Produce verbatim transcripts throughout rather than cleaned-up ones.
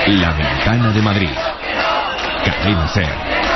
La Ventana de Madrid. Cadena SER.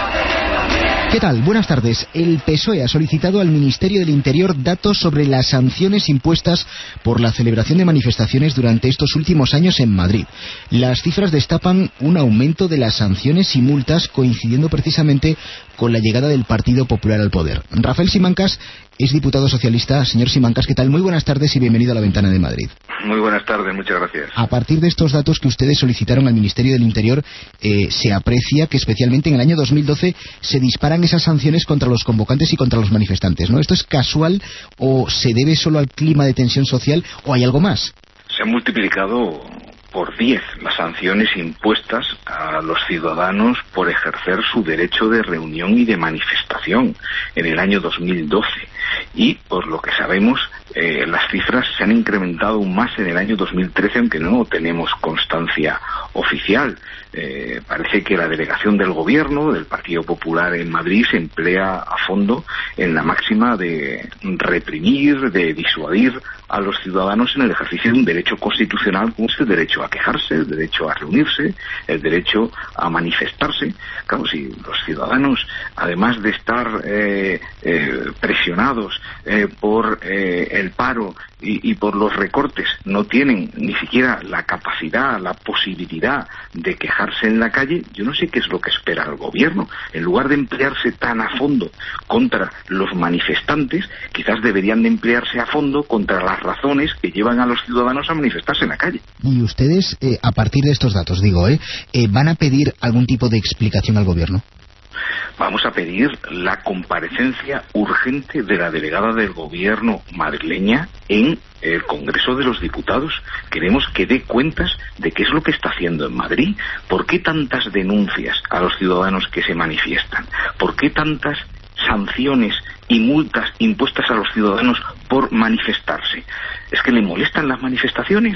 ¿Qué tal? Buenas tardes. El P S O E ha solicitado al Ministerio del Interior datos sobre las sanciones impuestas por la celebración de manifestaciones durante estos últimos años en Madrid. Las cifras destapan un aumento de las sanciones y multas coincidiendo precisamente con la llegada del Partido Popular al poder. Rafael Simancas es diputado socialista. Señor Simancas, ¿qué tal? Muy buenas tardes y bienvenido a La Ventana de Madrid. Muy buenas tardes, muchas gracias. A partir de estos datos que ustedes solicitaron al Ministerio del Interior, eh, se aprecia que especialmente en el año dos mil doce se disparan esas sanciones contra los convocantes y contra los manifestantes, ¿no? ¿Esto es casual o se debe solo al clima de tensión social o hay algo más? Se han multiplicado por diez las sanciones impuestas a los ciudadanos por ejercer su derecho de reunión y de manifestación en el año dos mil doce. Y, por lo que sabemos, eh, las cifras se han incrementado aún más en el año dos mil trece, aunque no tenemos constancia oficial. Eh, parece que la delegación del gobierno, del Partido Popular en Madrid, se emplea a fondo en la máxima de reprimir, de disuadir a los ciudadanos en el ejercicio de un derecho constitucional como es el derecho a quejarse, el derecho a reunirse, el derecho a manifestarse. Claro, si los ciudadanos, además de estar eh, eh, presionados eh, por eh, el paro y, y por los recortes, no tienen ni siquiera la capacidad, la posibilidad de quejarse en la calle, yo no sé qué es lo que espera el gobierno. En lugar de emplearse tan a fondo contra los manifestantes, quizás deberían de emplearse a fondo contra las razones que llevan a los ciudadanos a manifestarse en la calle. Y ustedes, eh, a partir de estos datos, digo, eh, eh, ¿van a pedir algún tipo de explicación al gobierno? Vamos a pedir la comparecencia urgente de la delegada del gobierno madrileña en el Congreso de los Diputados. Queremos que dé cuentas de qué es lo que está haciendo en Madrid. ¿Por qué tantas denuncias a los ciudadanos que se manifiestan? ¿Por qué tantas sanciones y multas impuestas a los ciudadanos por manifestarse? ¿Es que le molestan las manifestaciones?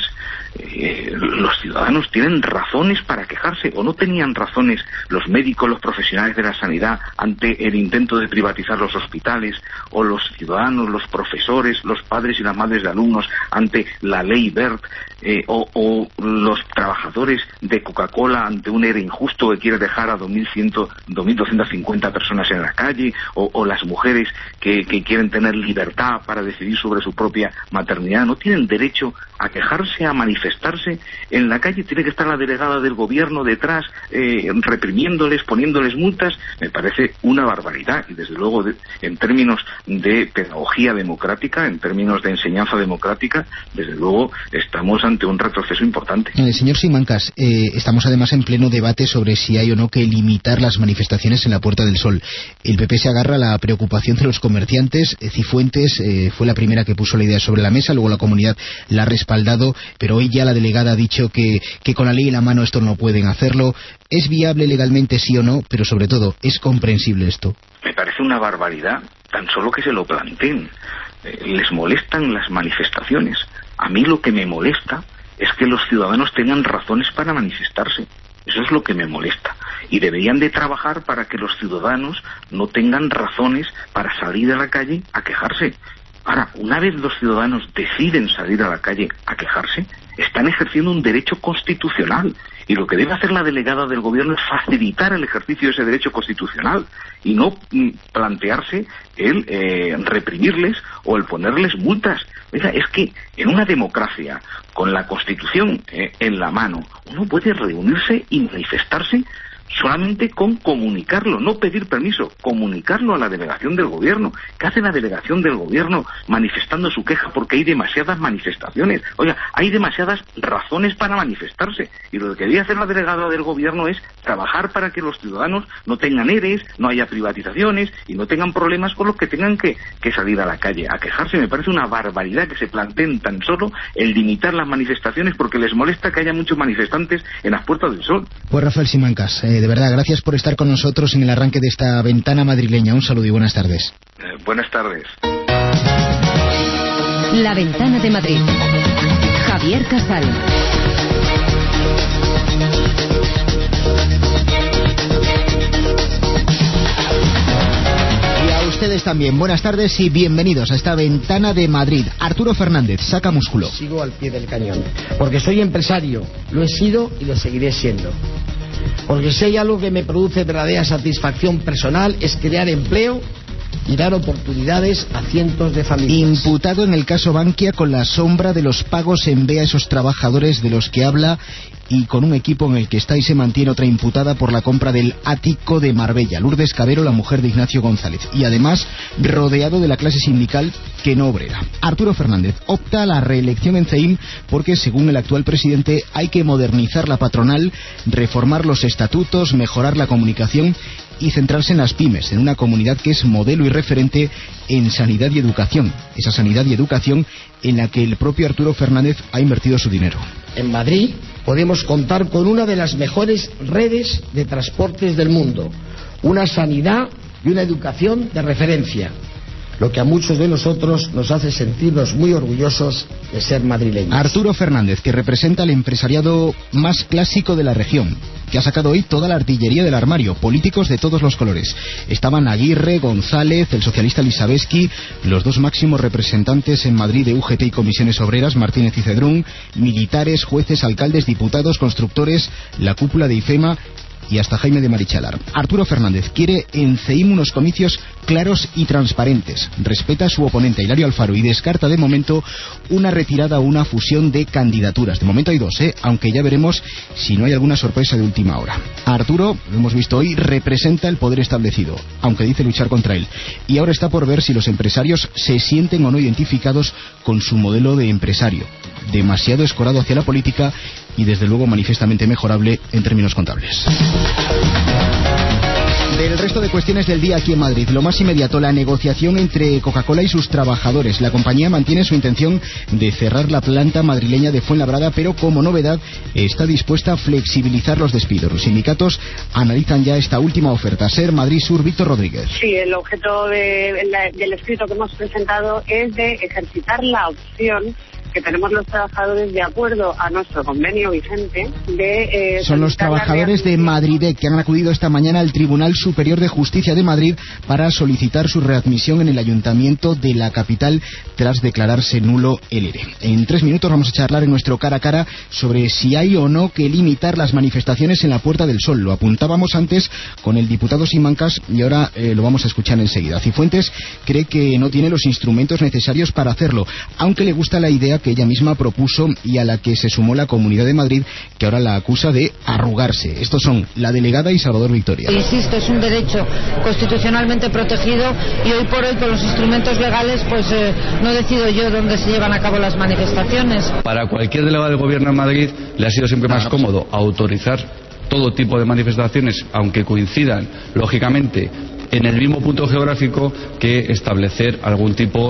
Eh, los ciudadanos tienen razones para quejarse, o no tenían razones los médicos, los profesionales de la sanidad ante el intento de privatizar los hospitales, o los ciudadanos, los profesores, los padres y las madres de alumnos ante la ley Wert, eh, o, o los trabajadores de Coca-Cola ante un E R E injusto que quiere dejar a dos mil doscientas cincuenta personas en la calle, o, o las mujeres que, que quieren tener libertad para decidir sobre su propia maternidad. No tienen derecho a quejarse, a manifestarse en la calle. Tiene que estar la delegada del gobierno detrás eh, reprimiéndoles, poniéndoles multas. Me parece una barbaridad, y desde luego de, en términos de pedagogía democrática, en términos de enseñanza democrática, desde luego estamos ante un retroceso importante. Eh, señor Simancas, eh, estamos además en pleno debate sobre si hay o no que limitar las manifestaciones en la Puerta del Sol. El P P se agarra a la preocupación de los comerciantes. eh, Cifuentes eh, fue la primera que puso la idea sobre la mesa, luego la comunidad la ha respaldado, pero hoy ya la delegada ha dicho que, que con la ley en la mano esto no pueden hacerlo. ¿Es viable legalmente, sí o no? Pero sobre todo, ¿es comprensible esto? Me parece una barbaridad tan solo que se lo planteen. Eh, les molestan las manifestaciones. A mí lo que me molesta es que los ciudadanos tengan razones para manifestarse. Eso es lo que me molesta. Y deberían de trabajar para que los ciudadanos no tengan razones para salir a la calle a quejarse. Ahora, una vez los ciudadanos deciden salir a la calle a quejarse, están ejerciendo un derecho constitucional. Y lo que debe hacer la delegada del gobierno es facilitar el ejercicio de ese derecho constitucional y no mm, plantearse el eh, reprimirles o el ponerles multas. Oiga, es que en una democracia, con la Constitución eh, en la mano, uno puede reunirse y manifestarse solamente con comunicarlo, no pedir permiso, comunicarlo a la delegación del gobierno. ¿Qué hace la delegación del gobierno manifestando su queja porque hay demasiadas manifestaciones? Oiga, hay demasiadas razones para manifestarse, y lo que debería hacer la delegada del gobierno es trabajar para que los ciudadanos no tengan E R Es, no haya privatizaciones y no tengan problemas con los que tengan que, que salir a la calle a quejarse. Me parece una barbaridad que se planteen tan solo el limitar las manifestaciones porque les molesta que haya muchos manifestantes en las Puertas del Sol. Pues Rafael Simancas, eh, de verdad, gracias por estar con nosotros en el arranque de esta ventana madrileña. Un saludo y buenas tardes. Eh, buenas tardes. La Ventana de Madrid. Javier Casal. Ustedes también, buenas tardes y bienvenidos a esta Ventana de Madrid. Arturo Fernández, saca músculo. Sigo al pie del cañón, porque soy empresario, lo he sido y lo seguiré siendo. Porque si hay algo que me produce verdadera satisfacción personal es crear empleo y dar oportunidades a cientos de familias. Imputado en el caso Bankia con la sombra de los pagos en B a esos trabajadores de los que habla, y con un equipo en el que está y se mantiene otra imputada por la compra del ático de Marbella, Lourdes Cabero, la mujer de Ignacio González, y además rodeado de la clase sindical que no obrera. Arturo Fernández opta a la reelección en CEIM porque, según el actual presidente, hay que modernizar la patronal, reformar los estatutos, mejorar la comunicación y centrarse en las pymes, en una comunidad que es modelo y referente en sanidad y educación. Esa sanidad y educación en la que el propio Arturo Fernández ha invertido su dinero. En Madrid podemos contar con una de las mejores redes de transportes del mundo, una sanidad y una educación de referencia, lo que a muchos de nosotros nos hace sentirnos muy orgullosos de ser madrileños. Arturo Fernández, que representa al empresariado más clásico de la región, que ha sacado hoy toda la artillería del armario, políticos de todos los colores. Estaban Aguirre, González, el socialista Lisabeski, los dos máximos representantes en Madrid de U G T y Comisiones Obreras, Martínez y Cedrún, militares, jueces, alcaldes, diputados, constructores, la cúpula de IFEMA y hasta Jaime de Marichalar. Arturo Fernández quiere en CEIM unos comicios claros y transparentes. Respeta a su oponente, Hilario Alfaro, y descarta de momento una retirada o una fusión de candidaturas. De momento hay dos, ¿eh? Aunque ya veremos si no hay alguna sorpresa de última hora. Arturo, lo hemos visto hoy, representa el poder establecido, aunque dice luchar contra él. Y ahora está por ver si los empresarios se sienten o no identificados con su modelo de empresario, demasiado escorado hacia la política y desde luego manifiestamente mejorable en términos contables. Del resto de cuestiones del día aquí en Madrid, lo más inmediato, la negociación entre Coca-Cola y sus trabajadores. La compañía mantiene su intención de cerrar la planta madrileña de Fuenlabrada, pero como novedad está dispuesta a flexibilizar los despidos. Los sindicatos analizan ya esta última oferta. SER Madrid Sur, Víctor Rodríguez. Sí, el objeto de, la, del escrito que hemos presentado es de ejercitar la opción que tenemos los trabajadores de acuerdo a nuestro convenio vigente de... Eh, Son los trabajadores de Madridec que han acudido esta mañana al Tribunal Superior de Justicia de Madrid para solicitar su readmisión en el Ayuntamiento de la capital tras declararse nulo el ERE. En tres minutos vamos a charlar en nuestro cara a cara sobre si hay o no que limitar las manifestaciones en la Puerta del Sol. Lo apuntábamos antes con el diputado Simancas y ahora eh, lo vamos a escuchar enseguida. Cifuentes cree que no tiene los instrumentos necesarios para hacerlo, aunque le gusta la idea que ella misma propuso y a la que se sumó la Comunidad de Madrid, que ahora la acusa de arrugarse. Estos son la delegada y Salvador Victoria. Insisto, es un derecho constitucionalmente protegido y hoy por hoy con los instrumentos legales pues eh, no decido yo dónde se llevan a cabo las manifestaciones. Para cualquier delegado del Gobierno en Madrid le ha sido siempre más cómodo autorizar todo tipo de manifestaciones, aunque coincidan lógicamente en el mismo punto geográfico, que establecer algún tipo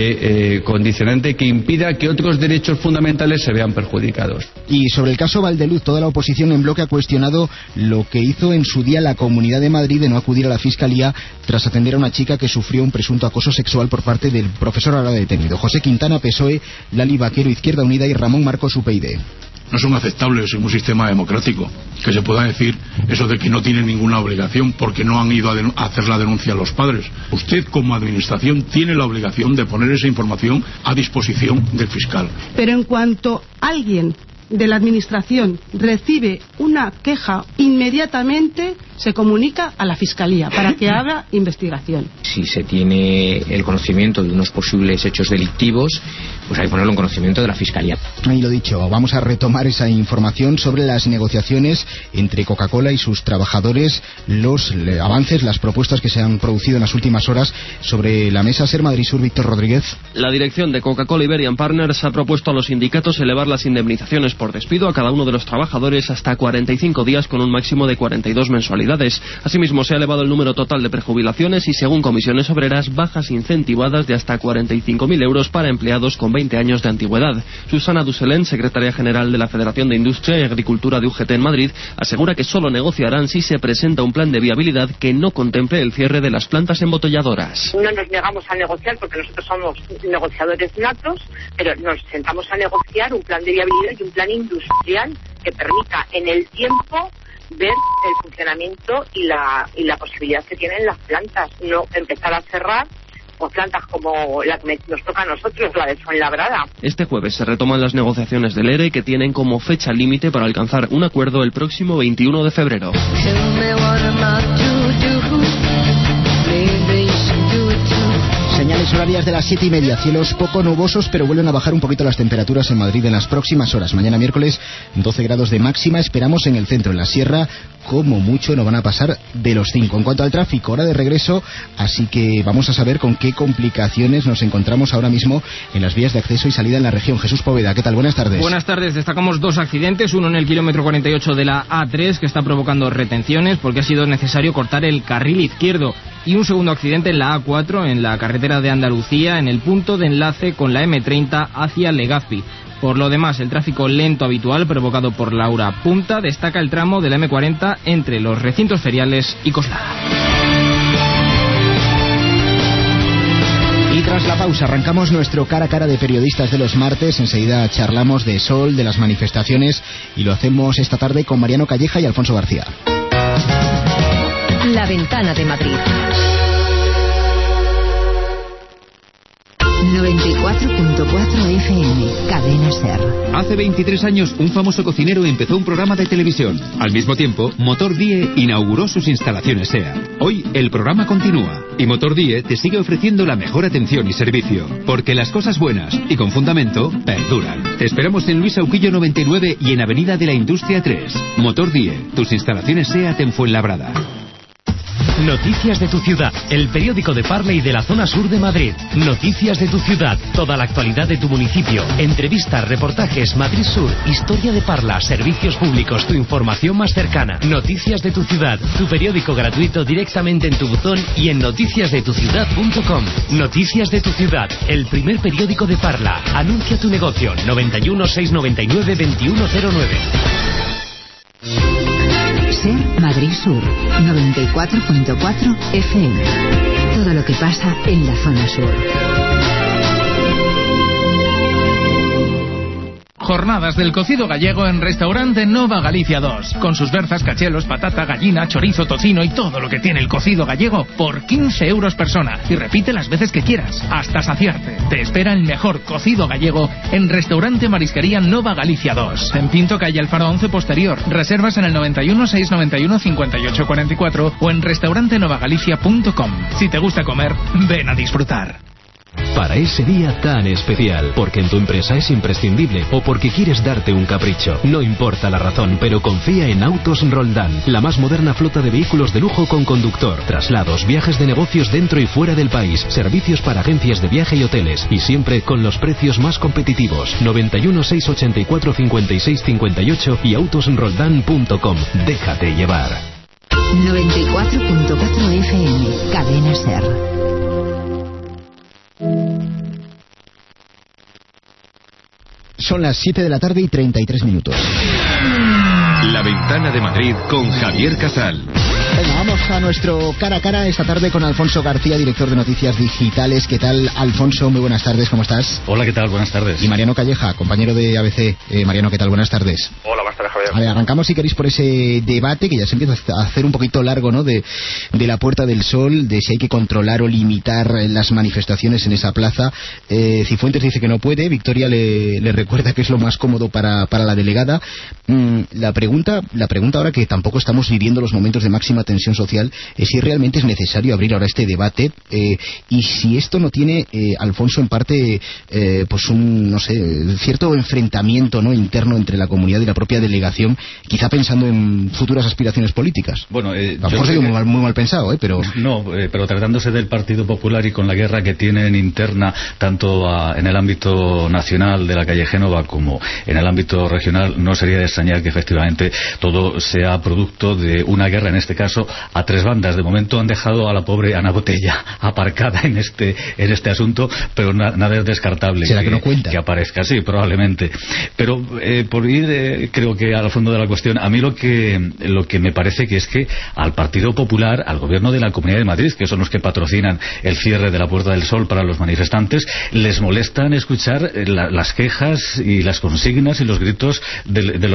de eh, condicionante que impida que otros derechos fundamentales se vean perjudicados. Y sobre el caso Valdeluz, toda la oposición en bloque ha cuestionado lo que hizo en su día la Comunidad de Madrid de no acudir a la Fiscalía tras atender a una chica que sufrió un presunto acoso sexual por parte del profesor ahora detenido. José Quintana, P S O E, Lali Vaquero, Izquierda Unida, y Ramón Marcos, U P YD. No son aceptables en un sistema democrático que se pueda decir eso de que no tienen ninguna obligación porque no han ido a, a hacer la denuncia a los padres. Usted, como administración, tiene la obligación de poner esa información a disposición del fiscal. Pero en cuanto alguien de la administración recibe una queja, inmediatamente se comunica a la Fiscalía para que haga investigación. Si se tiene el conocimiento de unos posibles hechos delictivos, pues hay que ponerlo en conocimiento de la Fiscalía. Y lo dicho, vamos a retomar esa información sobre las negociaciones entre Coca-Cola y sus trabajadores, los avances, las propuestas que se han producido en las últimas horas sobre la mesa. SER Madrid Sur, Víctor Rodríguez. La dirección de Coca-Cola Iberian Partners ha propuesto a los sindicatos elevar las indemnizaciones por despido a cada uno de los trabajadores hasta cuarenta y cinco días con un máximo de cuarenta y dos mensualidades. Asimismo, se ha elevado el número total de prejubilaciones y, según Comisiones Obreras, bajas incentivadas de hasta cuarenta y cinco mil euros para empleados con veinte años de antigüedad. Susana Duselén, secretaria general de la Federación de Industria y Agricultura de U G T en Madrid, asegura que solo negociarán si se presenta un plan de viabilidad que no contemple el cierre de las plantas embotelladoras. No nos negamos a negociar porque nosotros somos negociadores natos, pero nos sentamos a negociar un plan de viabilidad y un plan industrial que permita en el tiempo ver el funcionamiento y la y la posibilidad que tienen las plantas, no empezar a cerrar o plantas como la que me- nos toca a nosotros, la de Fuenlabrada. Este jueves se retoman las negociaciones del ERE, que tienen como fecha límite para alcanzar un acuerdo el próximo veintiuno de febrero. Señales horarias de las siete y media. Cielos poco nubosos, pero vuelven a bajar un poquito las temperaturas en Madrid en las próximas horas. Mañana miércoles, doce grados de máxima. Esperamos en el centro, en la sierra, como mucho no van a pasar de los cinco. En cuanto al tráfico, hora de regreso, así que vamos a saber con qué complicaciones nos encontramos ahora mismo en las vías de acceso y salida en la región. Jesús Poveda, ¿qué tal? Buenas tardes. Buenas tardes. Destacamos dos accidentes, uno en el kilómetro cuarenta y ocho de la A tres, que está provocando retenciones porque ha sido necesario cortar el carril izquierdo, y un segundo accidente en la A cuatro, en la carretera de Andalucía, en el punto de enlace con la eme treinta hacia Legazpi. Por lo demás, el tráfico lento habitual provocado por la hora punta destaca el tramo de la eme cuarenta entre los recintos feriales y Coslada. Y tras la pausa arrancamos nuestro cara a cara de periodistas de los martes. Enseguida charlamos de Sol, de las manifestaciones, y lo hacemos esta tarde con Mariano Calleja y Alfonso García. La Ventana de Madrid. noventa y cuatro punto cuatro F M, Cadena SER. Hace veintitrés años, un famoso cocinero empezó un programa de televisión. Al mismo tiempo, Motor Die inauguró sus instalaciones SEAT. Hoy, el programa continúa. Y Motor Die te sigue ofreciendo la mejor atención y servicio. Porque las cosas buenas y con fundamento perduran. Te esperamos en Luis Auquillo noventa y nueve y en Avenida de la Industria tres. Motor Die, tus instalaciones SEAT en Fuenlabrada. Noticias de tu ciudad, el periódico de Parla y de la zona sur de Madrid. Noticias de tu ciudad, toda la actualidad de tu municipio. Entrevistas, reportajes, Madrid Sur, historia de Parla, servicios públicos, tu información más cercana. Noticias de tu ciudad, tu periódico gratuito directamente en tu buzón y en noticias de tu ciudad punto com. Noticias de tu ciudad, el primer periódico de Parla. Anuncia tu negocio, noventa y uno, seiscientos noventa y nueve, veintiuno cero nueve. SER Madrid Sur, noventa y cuatro punto cuatro F M. Todo lo que pasa en la zona sur. Jornadas del cocido gallego en Restaurante Nova Galicia dos. Con sus berzas, cachelos, patata, gallina, chorizo, tocino y todo lo que tiene el cocido gallego por quince euros persona. Y repite las veces que quieras, hasta saciarte. Te espera el mejor cocido gallego en Restaurante Marisquería Nova Galicia dos. En Pinto, calle Alfaro once posterior. Reservas en el noventa y uno, seiscientos noventa y uno, cincuenta y ocho cuarenta y cuatro o en restaurante nova galicia punto com. Si te gusta comer, ven a disfrutar. Para ese día tan especial, porque en tu empresa es imprescindible o porque quieres darte un capricho. No importa la razón, pero confía en Autos Roldán, la más moderna flota de vehículos de lujo con conductor, traslados, viajes de negocios dentro y fuera del país, servicios para agencias de viaje y hoteles, y siempre con los precios más competitivos. noventa y uno, seiscientos ochenta y cuatro, cincuenta y seis cincuenta y ocho y autos roldán punto com. Déjate llevar. noventa y cuatro punto cuatro F M, Cadena SER. Son las siete de la tarde y treinta y tres minutos. La Ventana de Madrid con Javier Casal. Venga, vamos a nuestro cara a cara esta tarde con Alfonso García, director de Noticias Digitales. ¿Qué tal, Alfonso? Muy buenas tardes, ¿cómo estás? Hola, ¿qué tal? Buenas tardes. Y Mariano Calleja, compañero de A B C. Eh, Mariano, ¿qué tal? Buenas tardes. Hola, buenas tardes, Javier. A ver, arrancamos, si queréis, por ese debate que ya se empieza a hacer un poquito largo, ¿no? De, de la Puerta del Sol, de si hay que controlar o limitar las manifestaciones en esa plaza. Eh, Cifuentes dice que no puede, Victoria le, le recuerda que es lo más cómodo para, para la delegada. Mm, la pregunta, la pregunta ahora, que tampoco estamos viviendo los momentos de máxima tensión social, es si realmente es necesario abrir ahora este debate, eh, y si esto no tiene, eh, Alfonso, en parte, eh, pues un, no sé, cierto enfrentamiento, ¿no?, interno entre la comunidad y la propia delegación, quizá pensando en futuras aspiraciones políticas. Bueno, eh, a lo mejor soy muy mal, muy mal pensado, ¿eh? Pero... No, eh, pero tratándose del Partido Popular y con la guerra que tienen interna, tanto a, en el ámbito nacional de la calle Génova como en el ámbito regional, no sería de extrañar que efectivamente todo sea producto de una guerra, en este caso, a tres bandas. De momento han dejado a la pobre Ana Botella aparcada en este en este asunto, pero na, nada es descartable. ¿Será que, que no cuenta? Que aparezca, sí, probablemente. Pero eh, por ir, eh, creo que al fondo de la cuestión, a mí lo que lo que me parece que es que al Partido Popular, al gobierno de la Comunidad de Madrid, que son los que patrocinan el cierre de la Puerta del Sol para los manifestantes, les molestan escuchar la, las quejas y las consignas y los gritos de, de los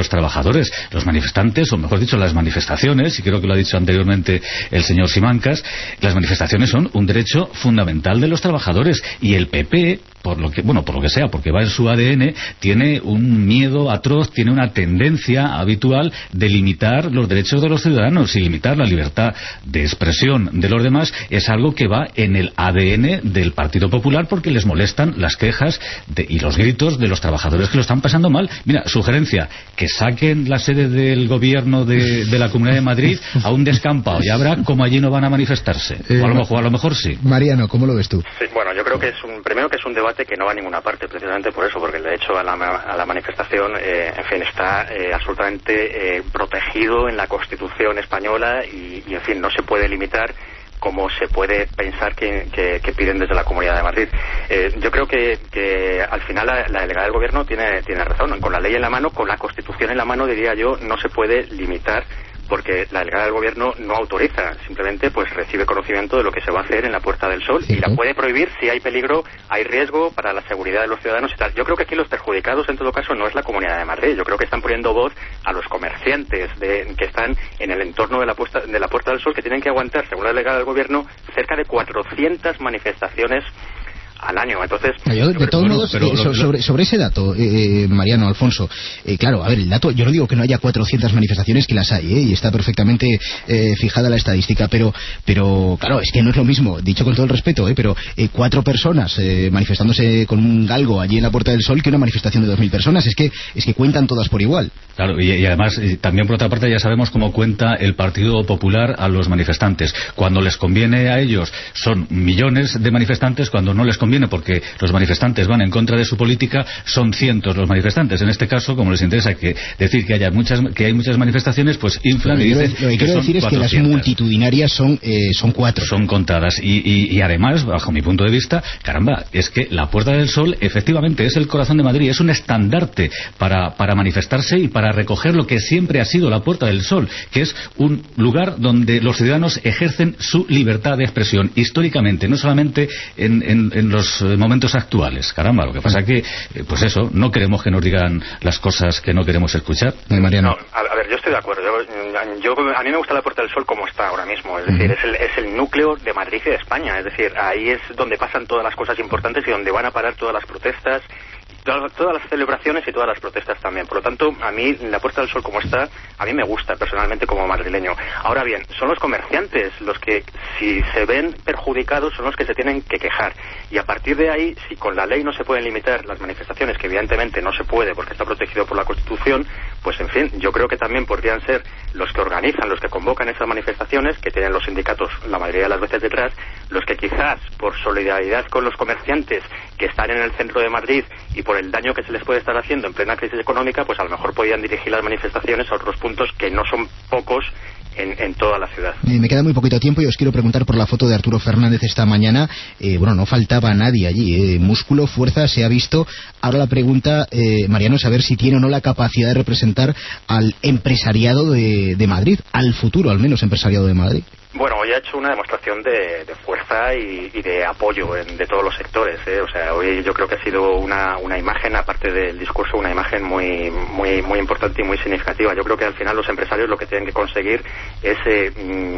los trabajadores. Los manifestantes, o mejor dicho, las manifestaciones, y creo que lo ha dicho anteriormente el señor Simancas, las manifestaciones son un derecho fundamental de los trabajadores, y el P P, por lo que, bueno, por lo que sea, porque va en su A D N, tiene un miedo atroz, tiene una tendencia habitual de limitar los derechos de los ciudadanos, y limitar la libertad de expresión de los demás es algo que va en el A D N del Partido Popular, porque les molestan las quejas de, y los gritos de los trabajadores que lo están pasando mal. Mira, sugerencia, que saquen la sede del gobierno de, de la Comunidad de Madrid a un descampado, y habrá como allí no van a manifestarse. Eh, o a lo mejor, a lo mejor sí. Mariano, ¿cómo lo ves tú? Sí, bueno, yo creo que es un, primero que es un debate que no va a ninguna parte, precisamente por eso, porque el derecho a la, a la manifestación, eh, en fin, está eh, absolutamente eh, protegido en la Constitución española, y, y en fin, no se puede limitar como se puede pensar que, que, que piden desde la Comunidad de Madrid. Eh, yo creo que, que al final la, la delegada del Gobierno tiene, tiene razón. Con la ley en la mano, con la Constitución en la mano, diría yo, no se puede limitar, porque la delegada del Gobierno no autoriza, simplemente pues recibe conocimiento de lo que se va a hacer en la Puerta del Sol, y la puede prohibir si hay peligro, hay riesgo para la seguridad de los ciudadanos y tal. Yo creo que aquí los perjudicados en todo caso no es la Comunidad de Madrid. Yo creo que están poniendo voz a los comerciantes de, que están en el entorno de la, puesta, de la Puerta del Sol, que tienen que aguantar, según la delegada del Gobierno, cerca de cuatrocientas manifestaciones al año. Entonces, yo, de todos modos, eh, so, sobre, sobre ese dato, eh, Mariano, Alfonso, eh, claro, a ver, el dato, yo no digo que no haya cuatrocientas manifestaciones, que las hay, eh, y está perfectamente eh, fijada la estadística, pero, pero claro, es que no es lo mismo, dicho con todo el respeto, eh, pero eh, cuatro personas eh, manifestándose con un galgo allí en la Puerta del Sol que una manifestación de dos mil personas, es que es que cuentan todas por igual. Claro, y, y además, y también por otra parte, ya sabemos cómo cuenta el Partido Popular a los manifestantes. Cuando les conviene a ellos son millones de manifestantes, cuando no les conviene conviene porque los manifestantes van en contra de su política, son cientos los manifestantes. En este caso, como les interesa que decir que haya muchas que hay muchas manifestaciones, pues inflan y dicen lo que quiero decir es que las multitudinarias son eh, son cuatro. Son contadas. Y, y, y además, bajo mi punto de vista, caramba, es que la Puerta del Sol efectivamente es el corazón de Madrid, es un estandarte para, para manifestarse y para recoger lo que siempre ha sido la Puerta del Sol, que es un lugar donde los ciudadanos ejercen su libertad de expresión, históricamente, no solamente en, en, en los momentos actuales. Caramba, lo que pasa es que, pues eso, no queremos que nos digan las cosas que no queremos escuchar. Mariano. No, a, a ver, yo estoy de acuerdo. Yo, yo, a mí me gusta la Puerta del Sol como está ahora mismo. Es decir, uh-huh. es, el, es el núcleo de Madrid y de España. Es decir, ahí es donde pasan todas las cosas importantes y donde van a parar todas las protestas, todas, todas las celebraciones y todas las protestas también. Por lo tanto, a mí la Puerta del Sol como está, a mí me gusta personalmente como madrileño. Ahora bien, son los comerciantes los que, si se ven perjudicados, son los que se tienen que quejar. Y a partir de ahí, si con la ley no se pueden limitar las manifestaciones, que evidentemente no se puede porque está protegido por la Constitución, pues en fin, yo creo que también podrían ser los que organizan, los que convocan esas manifestaciones, que tienen los sindicatos la mayoría de las veces detrás, los que quizás por solidaridad con los comerciantes que están en el centro de Madrid y por el daño que se les puede estar haciendo en plena crisis económica, pues a lo mejor podían dirigir las manifestaciones a otros puntos que no son pocos en, en toda la ciudad. Eh, me queda muy poquito tiempo y os quiero preguntar por la foto de Arturo Fernández esta mañana. Eh, bueno, no faltaba nadie allí, eh, músculo, fuerza, se ha visto. Ahora la pregunta, eh, Mariano, es saber si tiene o no la capacidad de representar al empresariado de, de Madrid, al futuro al menos empresariado de Madrid. Bueno, hoy ha hecho una demostración de, de fuerza y, y de apoyo en, de todos los sectores, ¿eh? O sea, hoy yo creo que ha sido una, una imagen, aparte del discurso, una imagen muy, muy, muy importante y muy significativa. Yo creo que al final los empresarios lo que tienen que conseguir es, eh,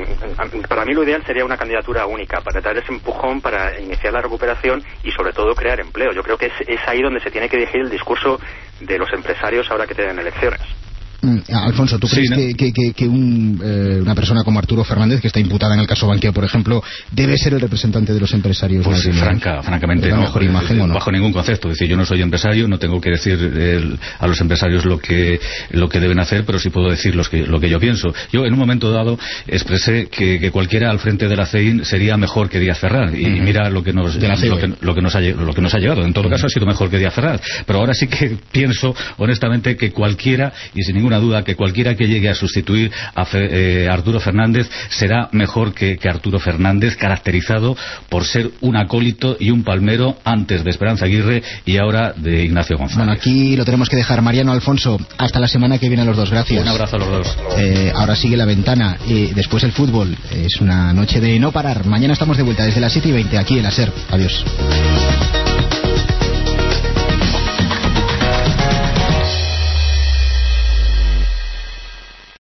mm, para mí lo ideal sería una candidatura única, para dar ese empujón, para iniciar la recuperación y sobre todo crear empleo. Yo creo que es, es ahí donde se tiene que dirigir el discurso de los empresarios ahora que tienen elecciones. Mm, Alfonso, ¿tú crees sí, ¿no? que, que, que, que un, eh, una persona como Arturo Fernández, que está imputada en el caso Bankia, por ejemplo, debe ser el representante de los empresarios? Pues sí, franca, francamente no. Mejor imagen, ¿o no? Bajo ningún concepto. Es decir, yo no soy empresario, no tengo que decir el, a los empresarios lo que lo que deben hacer, pero sí puedo decir los que, lo que yo pienso. Yo en un momento dado expresé que, que cualquiera al frente de la C E I N sería mejor que Díaz Ferraz y uh-huh. mira lo que nos lo que, lo que nos ha lo que nos ha llegado. En todo uh-huh. caso ha sido mejor que Díaz Ferraz, pero ahora sí que pienso honestamente que cualquiera, y sin ninguna duda que cualquiera que llegue a sustituir a Fe, eh, Arturo Fernández será mejor que, que Arturo Fernández, caracterizado por ser un acólito y un palmero antes de Esperanza Aguirre y ahora de Ignacio González. Bueno, aquí lo tenemos que dejar. Mariano, Alfonso, hasta la semana que viene a los dos. Gracias. Un abrazo a los dos. Eh, ahora sigue La Ventana y después el fútbol. Es una noche de no parar. Mañana estamos de vuelta desde las siete y veinte aquí en la SER. Adiós.